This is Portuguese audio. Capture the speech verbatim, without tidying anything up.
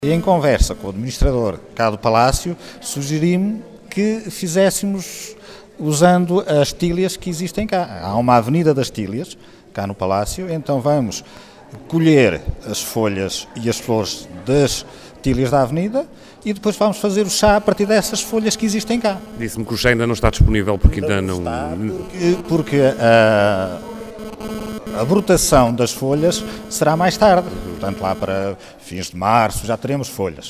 Em conversa com o administrador cá do Palácio, sugeri-me que fizéssemos usando as tílias que existem cá. Há uma avenida das tílias, cá no Palácio, então vamos colher as folhas e as flores das tílias da avenida e depois vamos fazer o chá a partir dessas folhas que existem cá. Disse-me que o chá ainda não está disponível porque ainda, ainda não... Está, porque, porque a, a brotação das folhas será mais tarde, portanto lá para fins de março já teremos folhas.